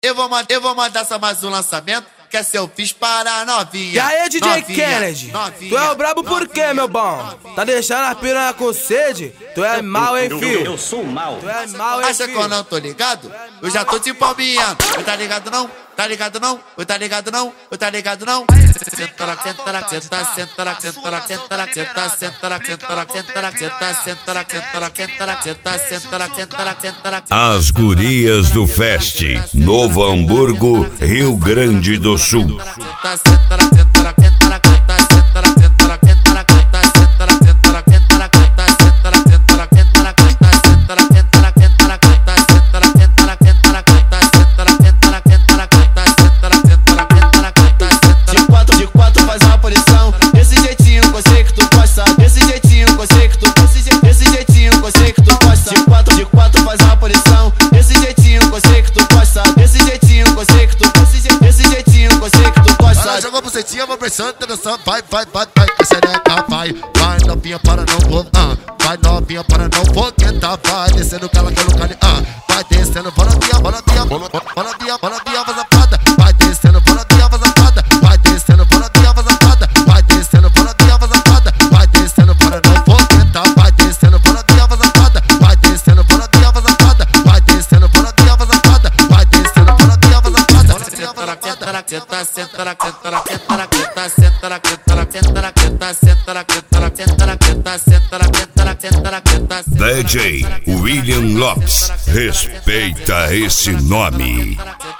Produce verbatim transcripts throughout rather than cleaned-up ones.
Eu vou, eu vou mandar só mais um lançamento, que é se eu fiz para a novinha. E aí, D J novinha, Kennedy? novinha, tu é o brabo por novinha, quê, meu bom? novinha. Tá deixando a piranha com sede? Tu é mal, hein, Eu, filho? eu sou mal. Tu é mal, hein, Acha que eu filho? não tô ligado? Eu já tô te palminhando. Eu tá ligado não? Tá ligado não? Eu tá ligado não? Eu tá ligado não? Senta lá, senta lá, senta, senta lá, senta lá, senta lá, senta, senta lá, senta lá, senta lá, senta, senta lá, senta lá, senta lá, senta, senta lá, senta lá, senta lá. As gurias do Fest, Novo Hamburgo, Rio Grande do Sul. Jogou bucetinha, vou pressando, dançando, vai, vai, vai, vai, a xereca vai, vai novinha para não vou, ah, vai novinha para não vou tentar, vai descendo cala pelo cali, ah, vai descendo, bora novinha, bora novinha, bora novinha, bora novinha, vaza pada, vai descendo, bora novinha, vaza pada, vai descendo, bora novinha, vaza pada, vai descendo, bora novinha, vaza pada, vai descendo, para não vou tentar, vai descendo, bora novinha, vaza pada, vai descendo, bora novinha, vaza pada, vai descendo, bora novinha, vaza pada, vai descendo, bora novinha, vaza pada, senta lá, senta lá, senta, senta lá, senta lá, senta lá, senta lá, senta lá, senta lá, senta, senta lá, senta lá, senta lá, senta, senta lá, senta lá, senta lá, senta, D J William Lopes, respeita esse nome.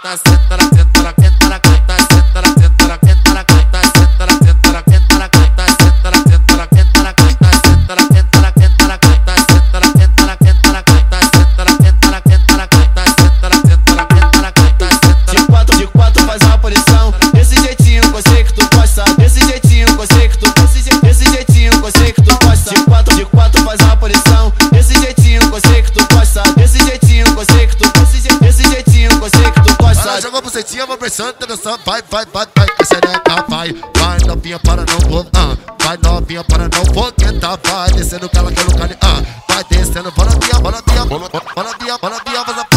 Jogou bucetinha, vou pressando, dançando, vai, vai, vai, vai, a xereca vai, vai novinha para não vou, ah, vai novinha para não vou tentar, vai descendo cala pelo cali, ah, vai descendo, bora novinha, bora novinha, bora novinha, bora novinha, vaza